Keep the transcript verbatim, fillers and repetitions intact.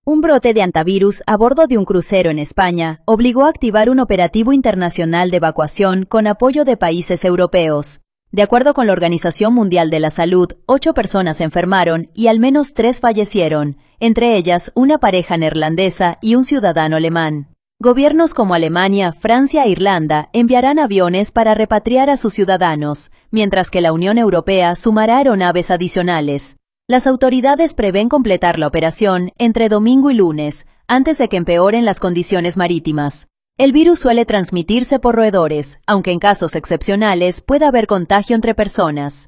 Un brote de hantavirus a bordo de un crucero en España obligó a activar un operativo internacional de evacuación con apoyo de países europeos. De acuerdo con la Organización Mundial de la Salud, ocho personas se enfermaron y al menos tres fallecieron, entre ellas una pareja neerlandesa y un ciudadano alemán. Gobiernos como Alemania, Francia e Irlanda enviarán aviones para repatriar a sus ciudadanos, mientras que la Unión Europea sumará aeronaves adicionales. Las autoridades prevén completar la operación entre domingo y lunes, antes de que empeoren las condiciones marítimas. El virus suele transmitirse por roedores, aunque en casos excepcionales pueda haber contagio entre personas.